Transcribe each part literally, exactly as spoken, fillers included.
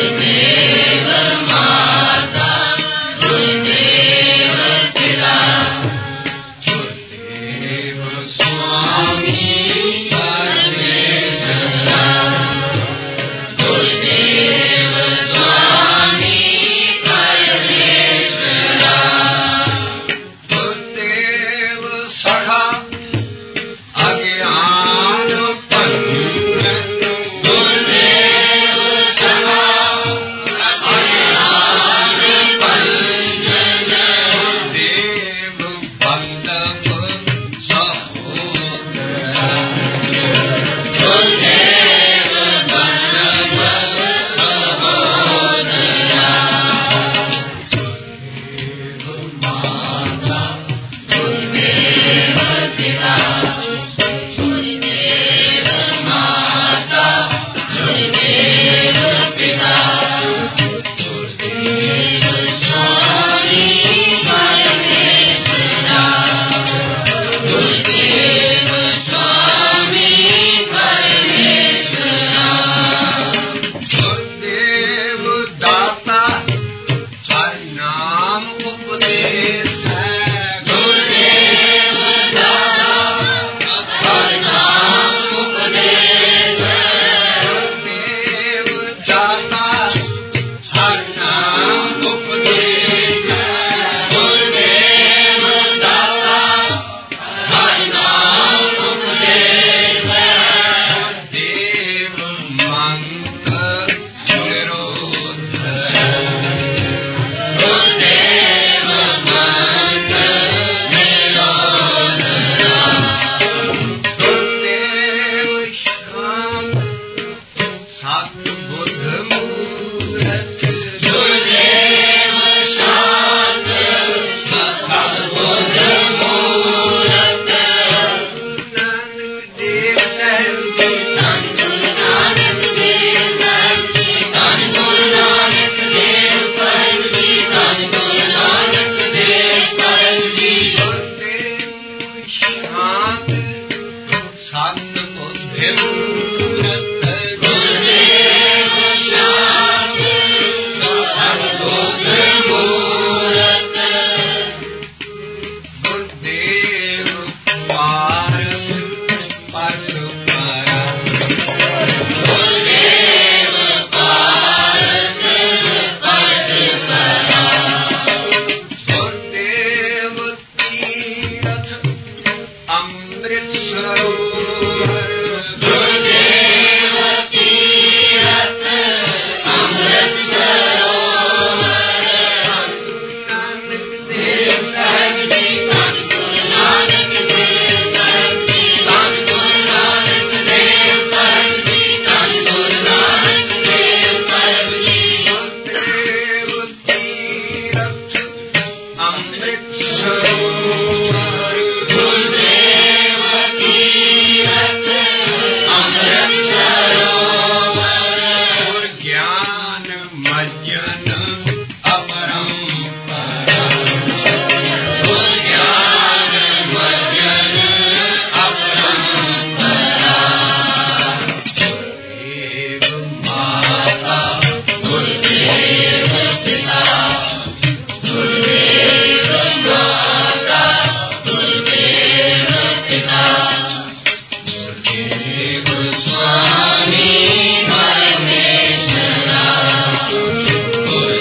Swami Parameshwara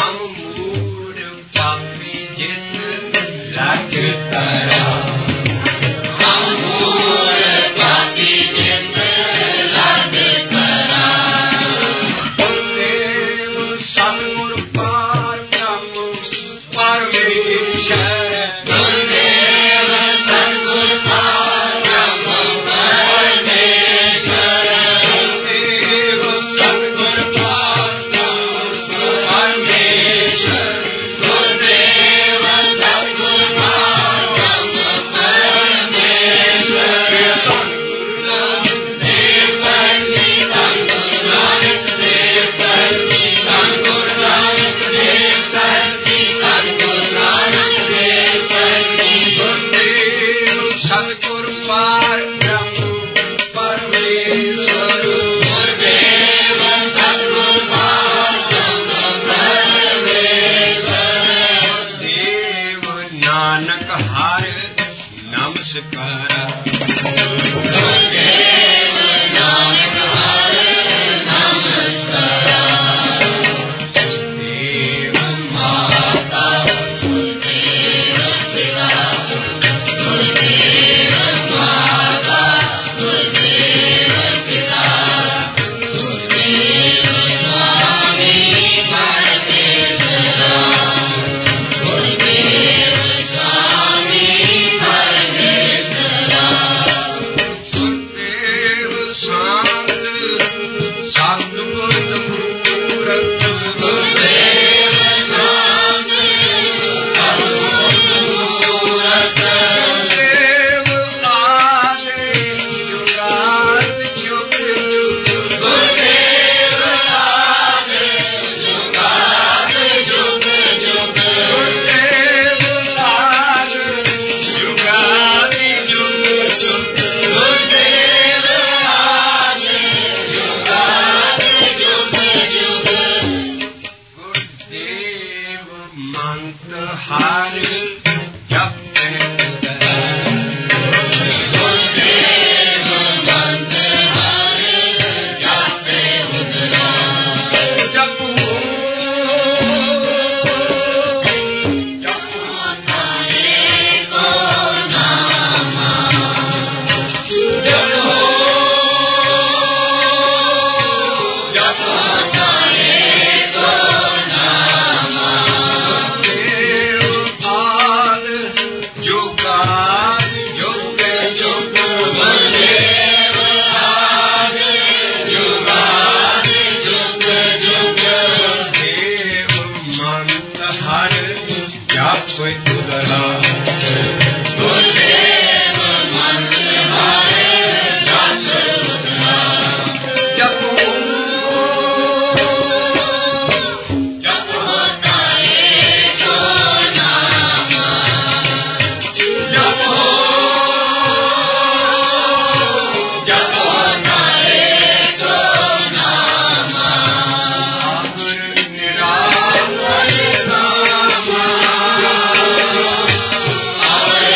Our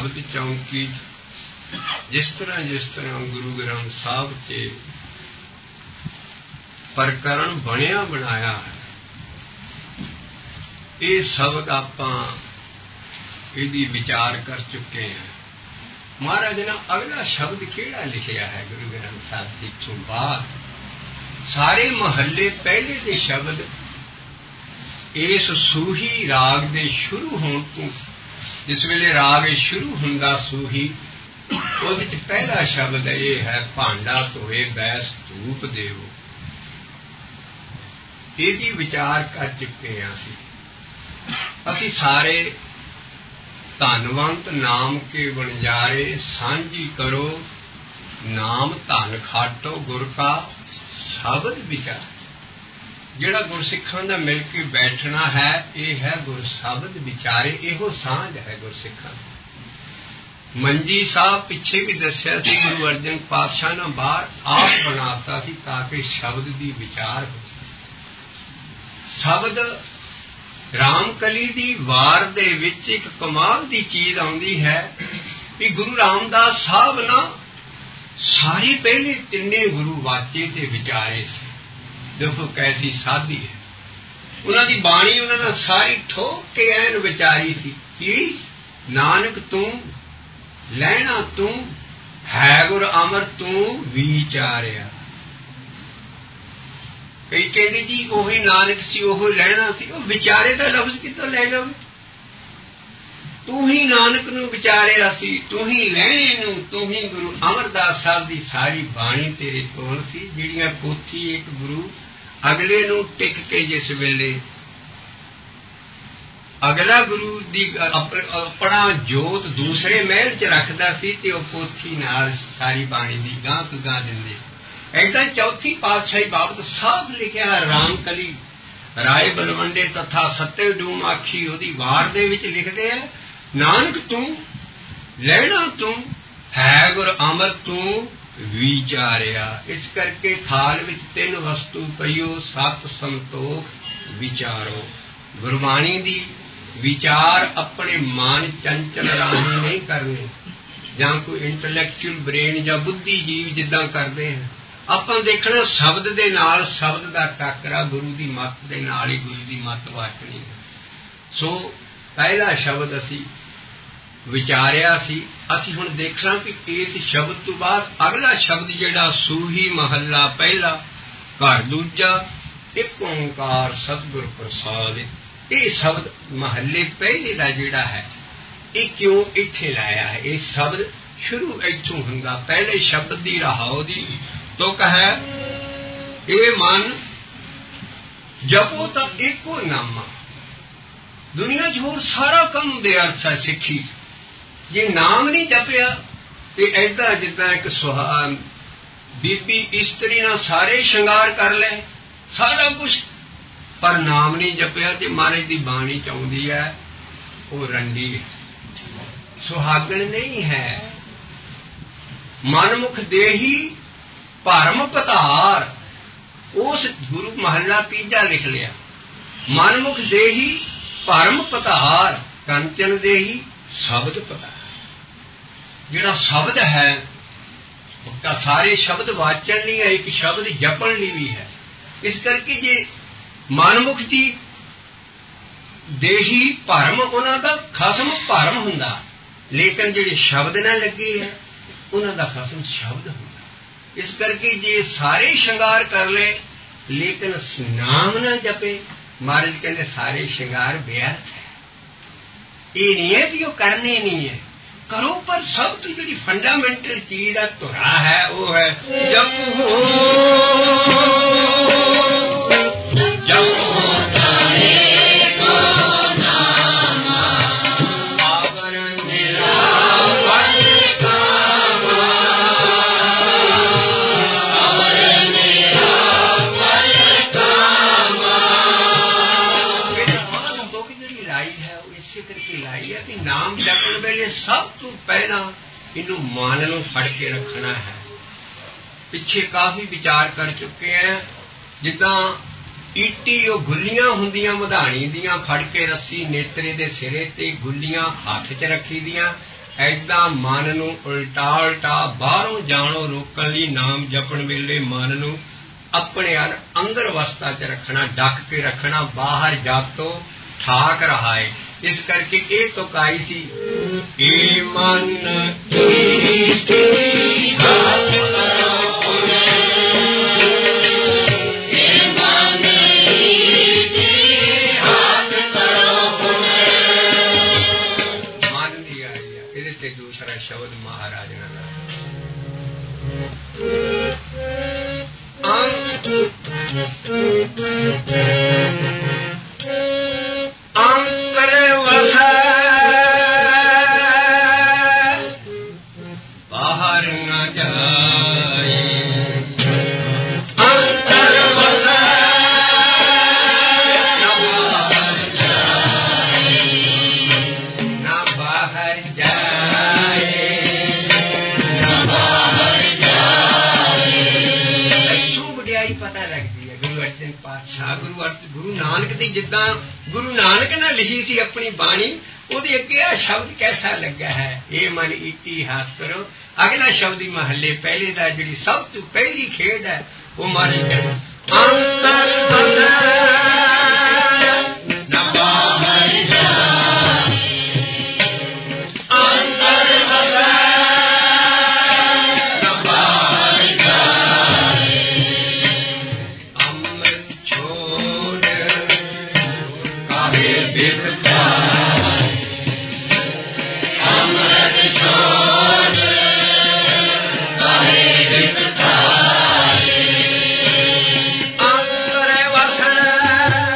ਸ਼ਬਦ ਚੌਂਕੀ ਜਿਸ ਤਰ੍ਹਾਂ ਜਿਸ ਤਰ੍ਹਾਂ ਗੁਰੂ ਗ੍ਰੰਥ ਸਾਹਿਬ 'ਚ ਪ੍ਰਕਰਣ ਬਣਿਆ ਬਣਾਇਆ ਹੈ, ਇਹ ਸ਼ਬਦ ਆਪਾਂ ਇਹਦੀ ਵਿਚਾਰ ਕਰ ਚੁੱਕੇ ਹਾਂ। ਮਹਾਰਾਜ ਨੇ ਅਗਲਾ ਸ਼ਬਦ ਕਿਹੜਾ ਲਿਖਿਆ ਹੈ ਗੁਰੂ ਗ੍ਰੰਥ ਸਾਹਿਬ ਜੀ ਤੋਂ ਬਾਅਦ? ਸਾਰੇ ਮਹੱਲੇ ਪਹਿਲੇ ਦੇ ਸ਼ਬਦ ਇਸ ਸੂਹੀ ਰਾਗ ਦੇ ਸ਼ੁਰੂ ਹੋਣ ਤੋਂ, ਜਿਸ ਵੇਲੇ ਰਾਗ ਸ਼ੁਰੂ ਹੁੰਦਾ ਸੂਹੀ, ਉਹਦੇ ਚ ਪਹਿਲਾ ਸ਼ਬਦ ਇਹ ਹੈ, ਭਾਂਡਾ ਧੋਏ ਬੈਸ ਧੂਪ ਦੇਵੋ। ਇਹਦੀ ਵਿਚਾਰ ਕਰ ਚੁੱਕੇ ਹਾਂ ਅਸੀਂ ਅਸੀਂ ਸਾਰੇ। ਧਨਵੰਤ ਨਾਮ ਕੇ ਵਣਜਾਰੇ, ਸਾਂਝੀ ਕਰੋ ਨਾਮ ਧਨ ਖਾਟੋ ਗੁਰ ਕਾ ਸ਼ਬਦ ਵਿਚਾਰ। ਜਿਹੜਾ ਗੁਰਸਿੱਖਾਂ ਦਾ ਮਿਲ ਕੇ ਬੈਠਣਾ ਹੈ, ਇਹ ਹੈ ਗੁਰ ਸ਼ਬਦ ਵਿਚਾਰੇ। ਇਹੋ ਸਾਂਝ ਹੈ ਗੁਰਸਿੱਖਾਂ ਦੀ। ਮੰਜੀ ਸਾਹਿਬ ਪਿੱਛੇ ਵੀ ਦੱਸਿਆ ਸੀ, ਗੁਰੂ ਅਰਜਨ ਪਾਤਸ਼ਾਹ ਨੇ ਬਾਹਰ ਆਪ ਬਣਾਤਾ ਸੀ ਤਾਂ ਕਿ ਸ਼ਬਦ ਦੀ ਵਿਚਾਰ ਹੋ। ਸ਼ਬਦ ਰਾਮਕਲੀ ਦੀ ਵਾਰ ਦੇ ਵਿੱਚ ਇੱਕ ਕਮਾਲ ਦੀ ਚੀਜ਼ ਆਉਂਦੀ ਹੈ ਕਿ ਗੁਰੂ ਰਾਮਦਾਸ ਸਾਹਿਬ ਨਾ ਸਾਰੇ ਪਹਿਲੇ ਤਿੰਨੇ ਗੁਰੂ ਵਾਚੇ ਤੇ ਵਿਚਾਰੇ ਸੀ। ਦੇਖੋ ਕੈਸੀ ਸਾਧੀ ਹੈ ਉਹਨਾਂ ਦੀ ਬਾਣੀ। ਉਹਨਾਂ ਨੇ ਸਾਰੀ ਠੋਕ ਕੇ ਐਨ ਵਿਚਾਰੀ ਸੀ ਕਿ ਨਾਨਕ ਤੂੰ ਲੈਣਾ ਤੂੰ ਹੈ ਗੁਰ ਅਮਰ ਤੂੰ ਵਿਚਾਰਿਆ। ਕਈ ਕਹਿੰਦੇ ਜੀ ਉਹੀ ਨਾਨਕ ਸੀ, ਉਹ ਲੈਣਾ ਸੀ। ਉਹ ਵਿਚਾਰੇ ਦਾ ਲਫ਼ਜ਼ ਕਿੱਥੋਂ ਲੈ ਜਾਵੇ? ਤੂੰ ਹੀ ਨਾਨਕ ਨੂੰ ਵਿਚਾਰਿਆ ਸੀ, ਤੂੰ ਹੀ ਲੈਣੇ ਨੂੰ, ਤੂੰ ਹੀ ਗੁਰੂ ਅਮਰਦਾਸ ਸਾਹਿਬ ਦੀ ਸਾਰੀ ਬਾਣੀ ਤੇਰੇ ਕੋਲ ਸੀ। ਜਿਹੜੀਆਂ ਪੋਥੀ ਇੱਕ ਗੁਰੂ ਅਗਲੇ ਨੂੰ ਟਿਕ ਕੇ ਜਿਸ ਵੇਲੇ ਅਗਲਾ ਗੁਰੂ ਦੀ ਆਪਣਾ ਜੋਤ ਦੂਸਰੇ ਮਹਿਲ 'ਚ ਰੱਖਦਾ ਸੀ ਤੇ ਉਹ ਪੋਥੀ ਨਾਲ ਸਾਰੀ ਬਾਣੀ ਦੀ ਗਾਂ ਤੋਂ ਗਾਂ ਦਿੰਦੇ। ਏਦਾਂ ਚੌਥੀ ਪਾਤਸ਼ਾਹੀ ਬਾਬਤ ਸਾਫ਼ ਲਿਖਿਆ, ਰਾਮਕਲੀ ਰਾਏ ਬਲਵੰਡੇ ਤਥਾ ਸੱਤੇ ਡੂਮ ਆਖੀ, ਉਹਦੀ ਵਾਰ ਦੇ ਵਿੱਚ ਲਿਖਦੇ ਆ, ਨਾਨਕ ਤੂੰ ਲੈਣਾ ਤੂੰ ਹੈ ਗੁਰ ਅਮਰ ਤੂੰ ਵਿਚਾਰਿਆ। ਇਸ ਕਰਕੇ ਥਾਲ ਵਿੱਚ ਤਿੰਨ ਵਸਤੂ ਪਈਓ, ਸਤ ਸੰਤੋਖ ਵਿਚਾਰੋ। ਗੁਰਬਾਣੀ ਦੀ ਵਿਚਾਰ ਆਪਣੇ ਮਨ ਚੰਚਲ ਰਾਹੀਂ ਨਹੀਂ ਕਰਨੇ, ਜਾਂ ਕੋਈ ਇੰਟੈਲੈਕਚੁਅਲ ਬ੍ਰੇਨ ਜਾਂ ਬੁੱਧੀ ਜੀਵ ਜਿੱਦਾਂ ਕਰਦੇ ਹਨ। ਆਪਾਂ ਦੇਖਣਾ ਸ਼ਬਦ ਦੇ ਨਾਲ ਸ਼ਬਦ ਦਾ ਟਾਕਰਾ, ਗੁਰੂ ਦੀ ਮੱਤ ਦੇ ਨਾਲ ਹੀ ਗੁਰੂ ਦੀ ਮੱਤ ਵਾਚਣੀ ਹੈ। ਸੋ ਪਹਿਲਾ ਸ਼ਬਦ ਅਸੀਂ ਵਿਚਾਰਿਆ ਸੀ। ਅਸੀਂ ਹੁਣ ਦੇਖਣਾ ਕਿ ਇਸ ਸ਼ਬਦ ਤੋਂ ਬਾਅਦ ਅਗਲਾ ਸ਼ਬਦ ਜਿਹੜਾ ਸੂਹੀ ਮਹੱਲਾ ਪਹਿਲਾ ਘਰ ਦੂਜਾ ਇੱਕ ਓਂਕਾਰ ਸਤਿਗੁਰ ਪ੍ਰਸਾਦਿ, ਇਹ ਸ਼ਬਦ ਮਹੱਲੇ ਪਹਿਲੇ ਦਾ ਜਿਹੜਾ ਹੈ ਇਹ ਕਿਉਂ ਇੱਥੇ ਲਾਇਆ ਹੈ? ਇਹ ਸ਼ਬਦ ਸ਼ੁਰੂ ਇੱਥੋਂ ਹੁੰਦਾ। ਪਹਿਲੇ ਸ਼ਬਦ ਦੀ ਰਹਾਉ ਦੀ ਤੁਕ ਹੈ, ਇਹ ਮਨ ਜਪੋ ਤਾਂ ਇੱਕੋ ਨਾਮਾ। ਦੁਨੀਆ 'ਚ ਹੋਰ ਸਾਰਾ ਕੰਮ ਬੇਅਰਥ ਹੈ ਸਿੱਖੀ। ਜੇ ਨਾਮ ਨਹੀਂ ਜਪਿਆ ਤੇ ਏਦਾਂ ਜਿੱਦਾਂ ਇੱਕ ਸੁਹਾ ਬੀਬੀ ਇਸਤਰੀ ਨਾਲ ਸਾਰੇ ਸ਼ਿੰਗਾਰ ਕਰ ਲਏ, ਸਾਰਾ ਕੁਛ, ਪਰ ਨਾਮ ਨਹੀਂ ਜਪਿਆ ਤੇ ਮਹਾਰਾਜ ਦੀ ਬਾਣੀ 'ਚ ਆਉਂਦੀ ਹੈ ਉਹ ਰੰਡੀ ਹੈ, ਸੁਹਾਗਣ ਨਹੀਂ ਹੈ। ਮਨਮੁਖ ਦੇਹੀ ਭਰਮ ਪਤਾਰ, ਉਸ ਗੁਰੂ ਮਹੱਲਾ ਤੀਜਾ ਲਿਖ ਲਿਆ। ਮਨਮੁਖ ਦੇਹੀ ਭਰਮ ਪਤਾਰ, ਕੰਚਨ ਦੇਹੀ ਸ਼ਬਦ ਪਤਾਰ। ਜਿਹੜਾ ਸ਼ਬਦ ਹੈ ਤਾਂ ਸਾਰੇ ਸ਼ਬਦ ਵਾਚਣ ਲਈ ਹੈ, ਇੱਕ ਸ਼ਬਦ ਜਪਣ ਲਈ ਵੀ ਹੈ। ਇਸ ਕਰਕੇ ਜੇ ਮਨਮੁਖ ਦੀ ਦੇਹੀ ਭਰਮ, ਉਹਨਾਂ ਦਾ ਖਸਮ ਭਰਮ ਹੁੰਦਾ, ਲੇਕਿਨ ਜਿਹੜੇ ਸ਼ਬਦ ਨਾਲ ਲੱਗੇ ਹੈ ਉਹਨਾਂ ਦਾ ਖਸਮ ਸ਼ਬਦ ਹੁੰਦਾ। ਇਸ ਕਰਕੇ ਜੇ ਸਾਰੇ ਸ਼ਿੰਗਾਰ ਕਰ ਲਏ ਲੇਕਿਨ ਨਾਮ ਨਾ ਜਪੇ, ਮਹਾਰਾਜ ਕਹਿੰਦੇ ਸਾਰੇ ਸ਼ਿੰਗਾਰ ਬੇਅਰਥ ਹੈ। ਇਹ ਨਹੀਂ ਹੈ ਕਿ ਉਹ ਕਰਨੇ ਨਹੀਂ ਹੈ, ਕਰੋ, ਪਰ ਸਭ ਤੋਂ ਜਿਹੜੀ ਫੰਡਾਮੈਂਟਲ ਚੀਜ਼ ਦਾ ਧੁਰਾ ਹੈ ਉਹ ਹੈ ਜਪੋ ਜਪੋ ਨਾਮ ਜਪਣ ਵੇਲੇ ਸਭ ਤੋਂ ਪਹਿਲਾਂ ਇਹਨੂੰ ਮਨ ਨੂੰ ਫੜ ਕੇ ਰੱਖਣਾ ਹੈ। ਪਿੱਛੇ ਕਾਫੀ ਵਿਚਾਰ ਕਰ ਚੁੱਕੇ ਆ। ਜਿੱਦਾਂ ਈਟੀ ਉਹ ਗੁੱਲੀਆਂ ਹੁੰਦੀਆਂ ਮਧਾਣੀ ਦੀਆਂ, ਫੜ ਕੇ ਰੱਸੀ ਨੇਤਰੇ ਦੇ ਸਿਰੇ ਤੇ ਗੁੱਲੀਆਂ ਹੱਥ 'ਚ ਰੱਖੀ ਦੀਆਂ, ਐਦਾਂ ਮਨ ਨੂੰ ਉਲਟਾ ਉਲਟਾ ਬਾਹਰੋਂ ਜਾਣੋਂ ਰੋਕਣ ਲਈ ਨਾਮ ਜਪਣ ਵੇਲੇ ਮਨ ਨੂੰ ਆਪਣੇ ਅੰਦਰ ਅਵਸਥਾ 'ਚ ਰੱਖਣਾ, ਡੱਕ ਕੇ ਰੱਖਣਾ, ਬਾਹਰ ਜਪ ਤੋਂ ਠਾਕ ਰਹਾ ਹੈ। ਇਸ ਕਰਕੇ ਇਹ ਤੁਕ ਆਈ ਸੀ, ਏ ਮਨ ਸ਼ਬਦ ਮਹਾਰਾਜ ਨਾਲ ਅੰਤਰ ਵਸੈ ਬਾਹਰ ਨਾ ਜਾਏ, ਅੰਤਰ ਵਸੈ ਨਾ ਬਾਹਰ ਜਾਏ, ਨਾ ਬਾਹਰ ਜਾਏ, ਪਤਾ ਲੱਗਦੀ ਹੈ। ਗੁਰੂ ਅਰਜਨ ਪਾਤਸ਼ਾਹ ਗੁਰੂ ਅਰਜ ਗੁਰੂ ਨਾਨਕ ਦੀ ਜਿੱਦਾਂ ਗੁਰੂ ਨਾਨਕ ਨੇ ਲਿਖੀ ਸੀ ਆਪਣੀ ਬਾਣੀ, ਉਹਦੇ ਅੱਗੇ ਆ ਸ਼ਬਦ ਕੈਸਾ ਲੱਗਾ ਹੈ, ਇਹ ਮਨ ਈਟੀ ਹਾਸ ਕਰੋ। ਅਗਲਾ ਸ਼ਬਦ ਹੀ ਮਹੱਲੇ ਪਹਿਲੇ ਦਾ ਜਿਹੜੀ ਸਭ ਤੋਂ ਪਹਿਲੀ ਖੇਡ ਹੈ ਉਹ ਮਾਰੀ ਕਰ ਅੰਤਰ ਵਸੈ ਨਾ ਬਾਹਰ ਜਾਏ, ਅੰਤਰ ਵਸੈ ਨਾ ਬਾਹਰ ਜਾਏ, ਅੰਮ੍ਰਿਤ ਛੋੜ ਕਾਹੇ ਬਿਖ ਪਾਏ, ਅੰਮ੍ਰਿਤ ਛੋੜ ਕਾਹੇ ਬਿਖ ਪਾਏ, ਅੰਤਰ ਵਸੈ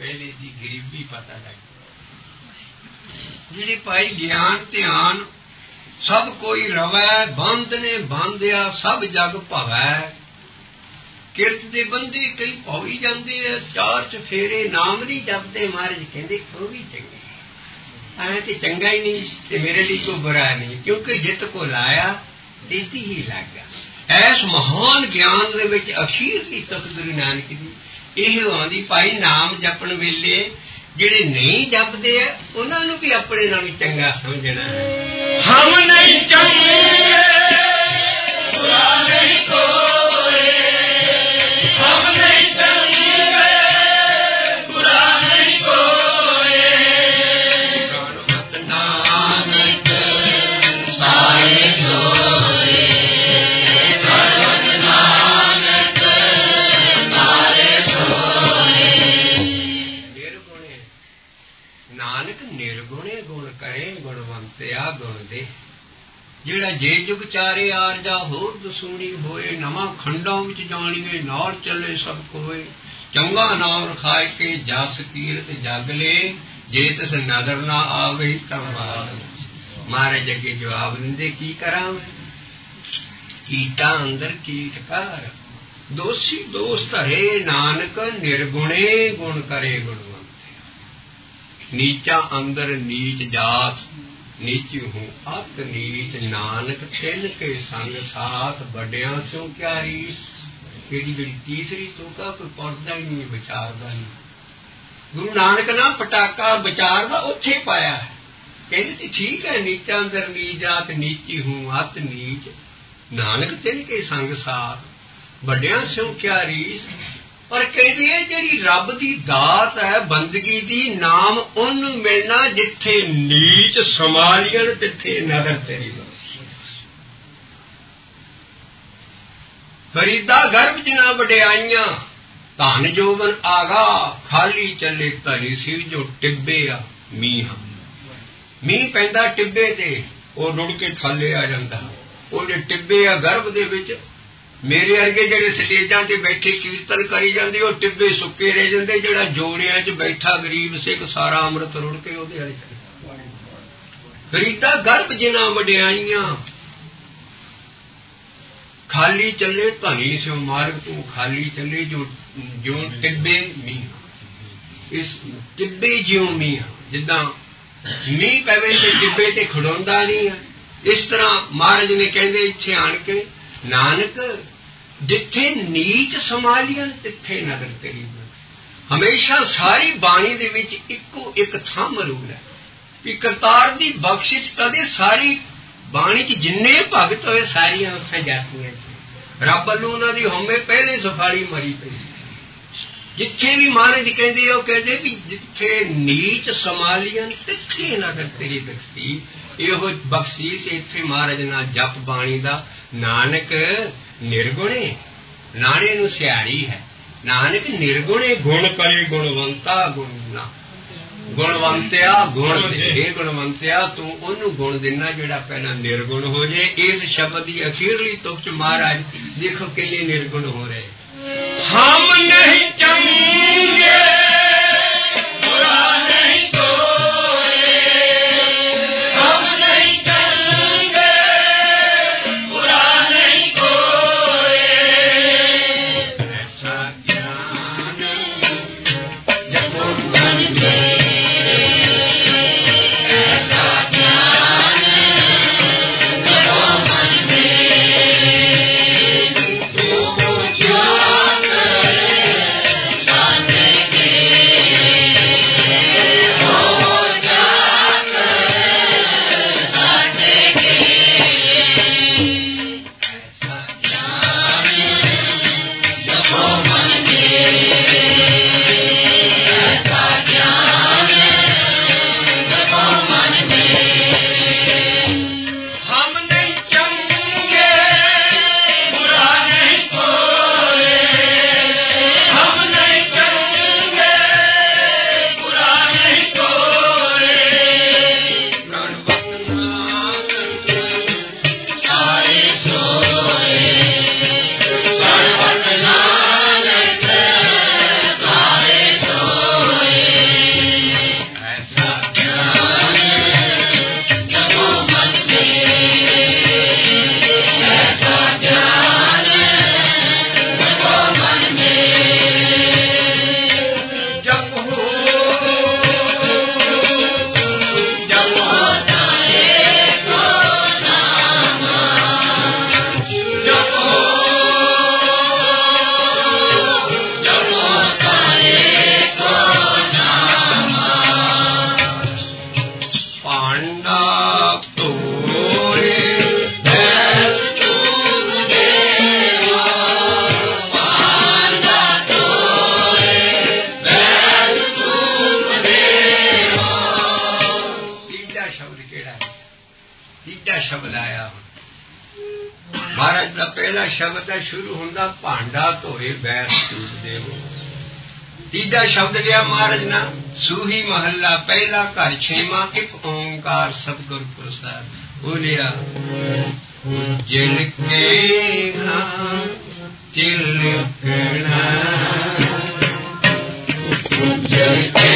ਪਹਿਲੇ ਦੀ ਗਰੀਬੀ ਪਤਾ ਲੱਗ ਜਿਹੜੀ ਭਾਈ ਗਿਆਨ ਧਿਆਨ ਸਭ ਕੋਈ ਰਵੈ ਬੰਦ ਨੇ ਬਾਂਧਿਆ ਸਭ ਜਗ ਭਵੈ ਕਿਰਤ ਦੇ ਬੰਦੇ ਕਈ ਭੌਈ ਜਾਂਦੇ ਆ ਚਾਰ ਚਫੇਰੇ ਨਾਮ ਨਹੀਂ ਜਪਦੇ ਮਹਾਰਾਜ ਕਹਿੰਦੇ ਉਹ ਵੀ ਚੰਗੇ ਐ ਤੇ ਚੰਗਾ ਹੀ ਨਹੀਂ ਤੇ ਮੇਰੇ ਲਈ ਕੋਈ ਬੁਰਾ ਨਹੀਂ ਕਿਉਂਕਿ ਜਿੱਤ ਕੋ ਲਾਇਆ ਤੀਤੀ ਹੀ ਲੱਗ ਗਿਆ। ਐਸ ਮਹਾਨ ਗਿਆਨ ਦੇ ਵਿੱਚ ਅਖੀਰਲੀ ਤੁਕ ਗੁਰੂ ਨਾਨਕ ਦੀ ਇਹ ਆਉਂਦੀ ਭਾਈ ਨਾਮ ਜਪਣ ਵੇਲੇ ਜਿਹੜੇ ਨਹੀਂ ਜਪਦੇ ਆ ਉਹਨਾਂ ਨੂੰ ਵੀ ਆਪਣੇ ਨਾਲ ਚੰਗਾ ਸਮਝਣਾ ਹੈ। ਹਮ ਨਹੀਂ ਚੰਗੇ ਬੁਰਾ ਨਹੀਂ ਕੋਏ ਹਮ ਨਹੀਂ ਚੰਗੇ ਬੁਰਾ ਨਹੀਂ ਕੋਏ ਪ੍ਰਣਵਤ ਨਾਨਕ ਸਾਰੇ ਸੋਏ ਪ੍ਰਣਵਤ ਨਾਨਕ ਸਾਰੇ ਸੋਏ। ਨਿਰਗੁਣੇ ਨਾਨਕ ਨਿਰਗੁਣੇ ਗੁਣ ਕਰੇ ਗੁਣਵੰਤਿਆ ਗੁਣ ਦੇ ਜਿਹੜਾ ਜੇ ਜੁਗ ਚਾਰੇ ਆਰਜਾ ਹੋਰ ਦਸੂਣੀ ਹੋਏ ਨਵਾਂ ਖੰਡਾਂ ਵਿੱਚ ਜਾਣੀਏ ਨਾਲ ਚੱਲੇ ਸਭ ਕੋਏ ਚੰਗਾ ਨਾਮ ਰਖਾਇ ਕੇ ਜਸ ਕੀਰਤ ਜਗ ਲੈ ਜੇ ਤਿਸ ਨਜ਼ਰ ਨਾ ਆਵੇ ਤਾਂ ਮਹਾਰਾਜ ਅੱਗੇ ਜਵਾਬ ਦਿੰਦੇ ਕੀ ਕਰਾਂ ਕੀਟਾਂ ਅੰਦਰ ਕੀਟਕਾਰ ਦੋਸ਼ੀ ਦੋਸ਼ ਧਰੇ ਨਾਨਕ ਨਿਰਗੁਣੇ ਗੁਣ ਕਰੇ ਗੁਣਵੰਤੇ ਨੀਚਾ ਅੰਦਰ ਨੀਚ ਜਾਤ नीच हूँ अत नीच नानक तिन के संग साथ बड़िया सो क्या रीस केड़ी जेड़ी तीसरी तोका कोई पढ़दा ही नहीं विचारदा नहीं गुरु नानक ना पटाका विचारदा उत्थे पाया है कहते ठीक है नीचा अंदर नीच जात नीची हूँ अत नीच नानक तिन के संग साथ बड़िया सो क्या रीस पर कहते हैं जी रब की दात है बंदगी दी नाम उन्नू मिलना जिथे नीच संभालियन तिथे नजर तेरी फरीदा गर्भ च ना वड्याइयां धन जोवन आगा खाली चले धनी सिर जो टिब्बे आ मीह मीह पैंदा टिब्बे ते ਉਹ ਰੁੜ ਕੇ ਥੱਲੇ ਆ ਜਾਂਦਾ ਉਹ ਜੇ ਟਿੱਬੇ ਆ ਗਰਭ ਦੇ ਵਿੱਚ ਮੇਰੇ ਵਰਗੇ ਜਿਹੜੇ ਸਟੇਜਾਂ ਤੇ ਬੈਠੇ ਕੀਰਤਨ ਕਰੀ ਜਾਂਦੇ ਉਹ ਟਿੱਬੇ ਸੁੱਕੇ ਰਹਿ ਜਾਂਦੇ ਜਿਹੜਾ ਜੋੜਿਆਂ 'ਚ ਬੈਠਾ ਗਰੀਬ ਸਿੱਖ ਸਾਰਾ ਅੰਮ੍ਰਿਤ ਰੁੜ ਕੇ ਉਹਦੇ ਵਾਲੇ ਚਲੇ ਫਰੀਦਾ ਗਰਭ ਜਿਨ੍ਹਾਂ ਵਡਿਆਈਆਂ ਖਾਲੀ ਚੱਲੇ ਧਨੀ ਸਿਉ ਮਾਰਗ ਤੋਂ ਖਾਲੀ ਚੱਲੇ ਜੋ ਜੋ ਟਿੱਬੇ ਮੀਂਹ ਇਸ ਟਿੱਬੇ ਜਿਉਂ ਮੀਂਹ ਜਿੱਦਾਂ ਮੀਂਹ ਪਵੇ ਤੇ ਟਿੱਬੇ ਤੇ ਖੜੋਂਦਾ ਨਹੀਂ ਹੈ ਇਸ ਤਰ੍ਹਾਂ ਮਹਾਰਾਜ ਨੇ ਕਹਿੰਦੇ ਇੱਥੇ ਆਣ ਕੇ ਨਾਨਕ ਜਿੱਥੇ ਨੀਚ ਸੰਭਾਲੀਆਂ ਤਿੱਥੇ ਨਜ਼ਰ ਤੇਰੀ ਹਮੇਸ਼ਾ ਸਾਰੀ ਬਾਣੀ ਦੇ ਵਿੱਚ ਇੱਕੋ ਇੱਕ ਥਾਂ ਮਰੂਦ ਹੈ ਕਿ ਕਰਤਾਰ ਦੀ ਬਖਸ਼ਿਸ਼ ਕਦੇ ਸਾਰੀ ਬਾਣੀ 'ਚ ਜਿੰਨੇ ਭਗਤ ਹੋਏ ਸਾਰੀਆਂ ਉਸੇ ਜਾਤੀਆਂ ਰੱਬ ਵੱਲੋਂ ਉਹਨਾਂ ਦੀ ਹਉਮੈ ਪਹਿਲੇ ਸਫਾਲੀ ਮਰੀ ਪਈ ਜਿੱਥੇ ਵੀ ਮਹਾਰਾਜ ਕਹਿੰਦੇ ਉਹ ਕਹਿੰਦੇ ਵੀ ਜਿੱਥੇ ਨੀਚ ਸੰਭਾਲੀਆਂ ਤਿੱਥੇ ਨਜ਼ਰ ਤੇਰੀ ਬਖਸ਼ੀ ਇਹੋ ਬਖਸ਼ੀਸ਼ ਇੱਥੇ ਮਹਾਰਾਜ ਨਾਲ ਜਪ ਬਾਣੀ ਦਾ ਨਾਨਕ ਨਿਰਗੁਣੇ ਨਾਣੇ ਨੂੰ ਸਿਆਰੀ ਹੈ ਨਾਨਕ ਨਿਰਗੁਣੇ ਗੁਣ ਕਰੇ ਗੁਣਵੰਤਾ ਗੁਣ ਨਾ ਗੁਣਵੰਤਿਆ ਗੁਣ ਦੇ ਗੁਣਵੰਤਿਆ ਤੂੰ ਉਹਨੂੰ ਗੁਣ ਦੇਣਾ ਜਿਹੜਾ ਪਹਿਲਾਂ ਨਿਰਗੁਣ ਹੋ ਜੇ ਇਸ ਸ਼ਬਦ ਦੀ ਅਖੀਰਲੀ ਤੁਕ ਚ ਮਹਾਰਾਜ ਦੇਖੋ ਕਿੰਨੇ ਨਿਰਗੁਣ ਹੋ ਰਹੇ ਹਮ ਨਹੀਂ ਚੰਗੇ ਬੁਰਾ ਨਹੀਂ ਕੋਏ ਹਮ ਨਹੀਂ ਚੰਗੇ ਬੁਰਾ ਨਹੀਂ ਕੋਏ ਐਸਾ ਗਿਆਨ ਜਪੋ ਮਨ ਮੇ Thank you. ਸ਼ਬਦ ਆਇਆ। ਮਹਾਰਾਜ ਦਾ ਪਹਿਲਾ ਸ਼ਬਦ ਹੈ, ਸ਼ੁਰੂ ਹੁੰਦਾ ਭਾਂਡਾ ਧੋਏ ਬੈਸ ਧੂਪ ਦੇਵੋ। ਤੀਜਾ ਸ਼ਬਦ ਲਿਆ ਮਹਾਰਾਜ ਨਾ, ਸੂਹੀ ਮਹੱਲਾ ਪਹਿਲਾ ਘਰ ਛੇਵਾਂ, ਇੱਕ ਓਂਕਾਰ ਸਤਿਗੁਰ ਪ੍ਰਸਾਦ। ਉਹ ਲਿਆ ਜਿਲ ਕੇ ਚਿਲਕਣਾ, ਜਿਲ ਕੇ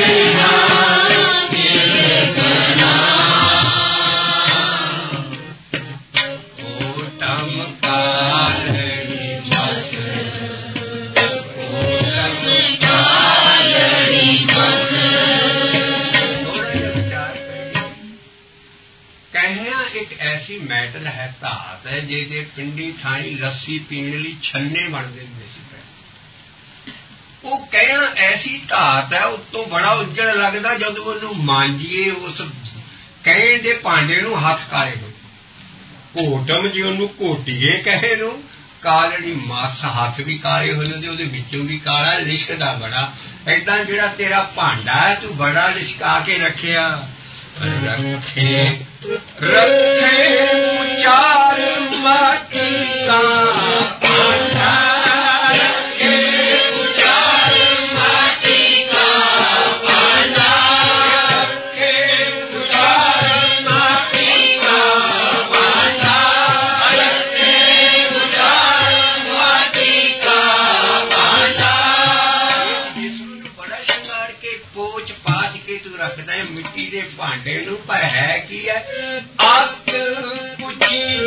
ਐਸੀ ਮੈਟਲ ਹੈ, ਧਾਤ ਹੈ, ਜਿਹਦੇ ਪਿੰਡੀ ਥਾਈ ਲੱਸੀ ਪੀਣ ਲਈ ਛੰਨੇ ਬਣਦੇ ਹੁੰਦੇ ਸੀ। ਉਹ ਕਹਿਣਾ ਐਸੀ ਧਾਤ ਹੈ, ਉੱਤੋਂ ਬੜਾ ਉੱਜੜ ਲੱਗਦਾ, ਜਦੋਂ ਉਹਨੂੰ ਮਾਂਜੀਏ ਉਸ ਕਹੇ ਦੇ ਭਾਂਡੇ ਨੂੰ ਹੱਥ ਕਾਲੇ ਹੋ। ਘੋਟਮ ਜੇ ਉਹਨੂੰ ਘੋਟੀਏ ਕਹੇ ਨੂੰ, ਕਾਲੜੀ ਮੱਸ ਹੱਥ ਵੀ ਕਾਲੇ ਹੋ ਜਾਂਦੇ, ਉਹਦੇ ਵਿੱਚੋਂ ਵੀ ਕਾਲਾ, ਲਿਸ਼ਕਦਾ ਬੜਾ। ਏਦਾਂ ਜਿਹੜਾ ਤੇਰਾ ਭਾਂਡਾ ਹੈ, ਤੂੰ ਬੜਾ ਲਿਸ਼ਕਾ ਕੇ ਰੱਖਿਆ। ਰੱਖੇ ਰੱਖੇ ਉਚਾਰ ਮਾਟੀ ਕਾ ਭਾਂਡਾ, ਰੱਖੇ ਉਚਾਰ ਮਾਟੀ ਕਾ ਭਾਂਡਾ, ਰੱਖੇ ਉਚਾਰ ਮਾਟੀ ਕਾ ਭਾਂਡਾ, ਰੱਖੇ ਉਚਾਰ ਮਾਟੀ ਕਾ ਭਾਂਡਾ। ਇਸ ਨੂੰ ਬੜਾ ਸ਼ਿੰਗਾਰ ਕੇ ਪੋਚ ਪਾਚ ਕੇ ਤੂੰ ਰੱਖਦਾ ਹੈ ਮਿੱਟੀ ਦੇ ਭਾਂਡੇ ਨੂੰ, ਪਰ ਹੈ ਕੀ ਹੈ? ਅੱਤ ਪੁੱਛੀ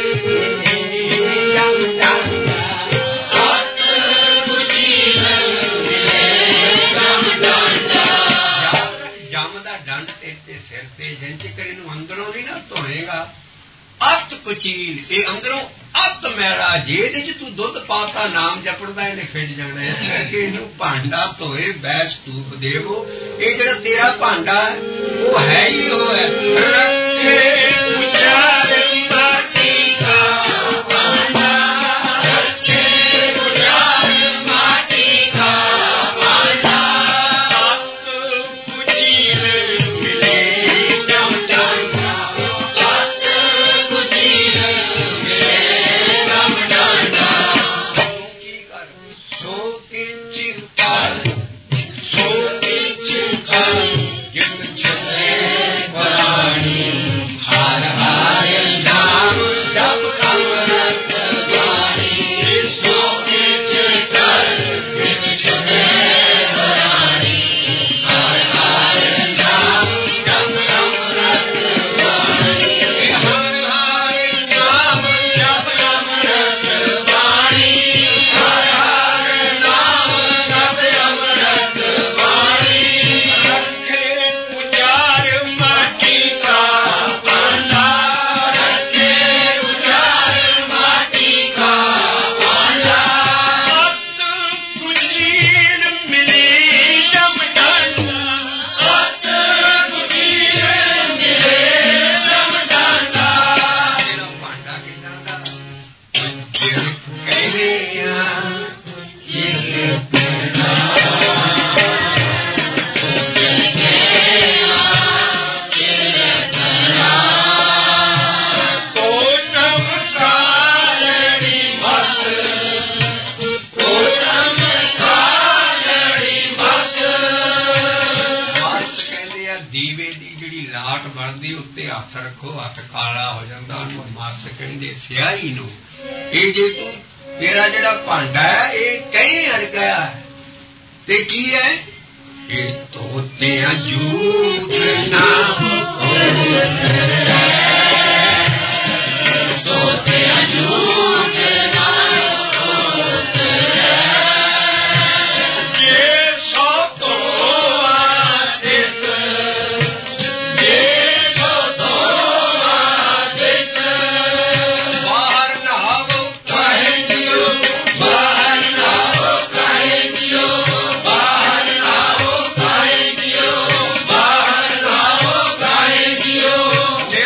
ਜੰਮ ਦਾ ਡੰਡ ਤੇਰੇ ਸਿਰ ਤੇ, ਜਿੰਚ ਕਰ ਇਹਨੂੰ ਅੰਦਰੋਂ ਨਹੀਂ ਨਾ ਧੋਏਗਾ। ਅੱਤ ਕੁਚੀਲ, ਇਹ ਅੰਦਰੋਂ ਅੱਤ ਮੈਲਾ, ਜੇ ਇਹਦੇ ਚ ਤੂੰ ਦੁੱਧ ਪਾਤਾ ਨਾਮ ਜਪੜਦਾ ਇਹਨੇ ਫਿੱਟ ਜਾਣਾ। ਇਸ ਕਰਕੇ ਇਹਨੂੰ ਭਾਂਡਾ ਧੋਏ ਬੈਸ ਧੂਪ ਦੇਵੋ। ਇਹ ਜਿਹੜਾ ਤੇਰਾ ਭਾਂਡਾ ਉਹ ਹੈ ਹੀ ਉਹ ਹੈ। ਰੱਖੇ ਉਚਾਰ ਮਾਟੀ ਕਾ ਭਾਂਡਾ, ਰੱਖੇ ਉਚਾਰ ਮਾਟੀ ਕਾ ਭਾਂਡਾ, ਅੱਤ ਕੁਚੀਲ ਮਿਲੇ ਜਮ ਡਾਂਡਾ, ਅੱਤ ਕੁਚੀਲ ਮਿਲੇ ਜਮ ਡਾਂਡਾ। ਕੀ ਕਰ ਸੋ ਕਿਛ ਕਰ, ਸੋ ਕਿਛ ਕਰ, ਜਿਤ ਛਲੇ ਪ੍ਰਾਣੀ, ਹਰ ਹਰ ਨਾਮ ਜਪ ਅੰਮ੍ਰਿਤ ਬਾਣੀ। ਸੋ ਕਿਛ ਕਰ, ਜਿਤ ਛਲੇ ਪ੍ਰਾਣੀ, ਹਰ ਹਰ ਨਾਮ ਜਪ ਅੰਮ੍ਰਿਤ ਬਾਣੀ। ਹਰ ਹਰ ਨਾਮ ਜਪ ਅੰਮ੍ਰਿਤ ਬਾਣੀ, ਹਰ ਹਰ ਨਾਮ ਜਪ ਅੰਮ੍ਰਿਤ ਬਾਣੀ। ਰੱਖੇ ਉਚਾਰ ਮਾਟੀ ਕਾ ਭਾਂਡਾ, ਰੱਖੇ ਉਚਾਰ ਮਾਟੀ ਕਾ ਭਾਂਡਾ, ਅੱਤ ਕੁਚੀਲ ਮਿਲੀ ਜਮ ਡਾਂਡਾ, ਅੱਤ ਕੁਚੀਲ ਮਿਲੇ ਜਮ ਡਾਂਡਾ। ਇਹਦਾ ਭਾਂਡਾ ਕਿੱਦਾਂ ਦਾ? ਜਿਲ ਕਹਿਆ ਜਿਲ ਕੋਟਮ ਕਾਲੜੀ ਮਸ, ਕੋਟਮ ਕਾਲੜੀ ਮਸ। ਮਸ ਕਹਿੰਦੇ ਆ ਦੀਵੇ ਦੀ ਜਿਹੜੀ ਲਾਟ ਬਣਦੀ, ਉੱਤੇ ਹੱਥ ਰੱਖੋ, ਹੱਥ ਕਾਲਾ ਹੋ ਜਾਂਦਾ, ਉਹਨੂੰ ਮਸ ਕਹਿੰਦੇ, ਸਿਆਹੀ ਨੂੰ। ਇਹ ਜੇ ਤੂੰ ਤੇਰਾ ਜਿਹੜਾ ਭਾਂਡਾ ਹੈ ਇਹ ਕਹੇ ਵਰਗਾ ਹੈ, ਤੇ ਕੀ ਹੈ? ਇਹ ਤੋਤਿਆਂ ਝੂਠ ਨਾ ਤੋਤਿਆਂ ਝੂਠ ਨਾ ਜੇ ਸੋ ਤੋਆ ਦਿਸ, ਜੇ ਸੋ ਤੋਆ ਦਿਸ। ਬਾਹਰ ਨਹਾਵੋ ਕਾਹੇ ਦਿਓ, ਬਾਹਰ ਨਹਾਵੋ ਕਾਹੇ ਦਿਓ, ਬਾਹਰ ਨਹਾਵੋ ਕਾਹੇ ਦਿਓ, ਬਾਹਰ ਨਹਾਵੋ ਕਾਹੇ ਦਿਓ।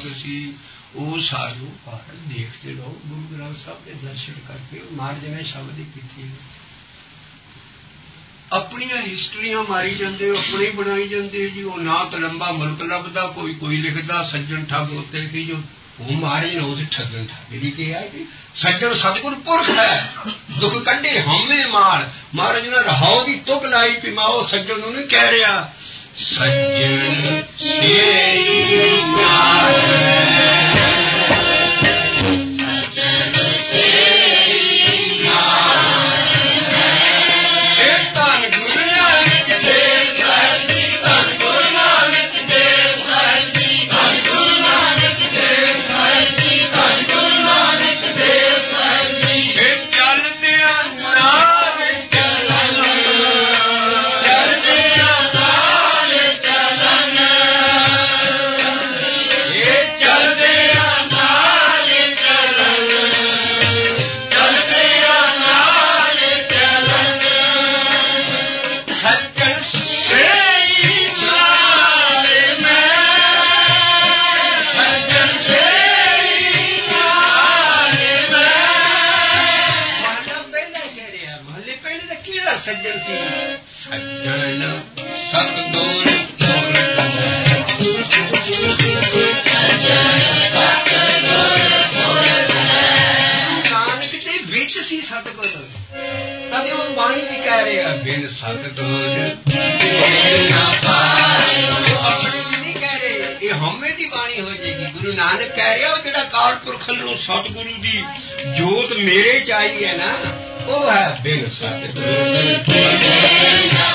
ਭਾਗ ਸੀ। ਉਹ ਸਾਧੂ ਪਾਠ ਦੇਖਦੇ ਰਹੋ, ਗੁਰੂ ਗ੍ਰੰਥ ਸਾਹਿਬ ਦੇ ਦਰਸ਼ਨ ਕਰਕੇ ਮਹਾਰਾਜ ਨੇ ਸ਼ਬਦ ਹੀ ਕੀਤੀ। ਆਪਣੀਆਂ ਹਿਸਟਰੀਆਂ ਮਾਰੀ ਜਾਂਦੇ ਹੋ, ਆਪਣੇ ਬਣਾਈ ਜਾਂਦੇ ਜੀ। ਉਹ ਨਾ ਤਾਂ ਲੰਬਾ ਮੁਲਕ ਲੱਭਦਾ, ਕੋਈ ਕੋਈ ਲਿਖਦਾ ਸੱਜਣ ਠੱਗ ਉੱਤੇ ਸੀ ਜੋ ਉਹ ਮਹਾਰਾਜ ਨੇ ਉਸ ਠੱਗਣ ਠੱਗੜੀ ਕਿਹਾ ਕਿ ਸੱਜਣ ਸਤਿਗੁਰ ਪੁਰਖ ਹੈ, ਦੁੱਖ ਕੱਢੇ ਹਉਮੈ ਮਾਰ। ਮਹਾਰਾਜ ਨੇ ਰਹਾਉ ਦੀ ਤੁਕ ਲਾਈ ਕਿ ਮੈਂ ਉਹ ਸੱਜਣ ਨੂੰ ਨਹੀਂ ਕਹਿ ਰਿਹਾ ਸੱਜਣ ਸੇਈ ਨਾਲ ਸੱਜਣ ਸੀ। ਸੱਜਣ ਸਤਿਗੁਰ ਨਾਨਕ ਦੇ ਵਿੱਚ ਸੀ ਸਤਿਗੁਰ, ਕਦੇ ਉਹ ਬਾਣੀ ਵੀ ਕਹਿ ਰਿਹਾ ਬਿਨ ਸਤਿਗੁਰ ਆਪਣੇ ਵੀ ਨਹੀਂ ਕਹਿ ਰਹੇ, ਇਹ ਹਉਮੈ ਦੀ ਬਾਣੀ ਹੋ ਜਾਏਗੀ। ਗੁਰੂ ਨਾਨਕ ਕਹਿ ਰਿਹਾ ਉਹ ਜਿਹੜਾ ਅਕਾਲ ਪੁਰਖ ਨੂੰ ਸਤਿਗੁਰੂ ਦੀ ਜੋਤ ਮੇਰੇ ਚ ਆਈ ਹੈ ਨਾ, ਉਹ ਹੈ ਬਿਨ ਸਤਿਗੁਰ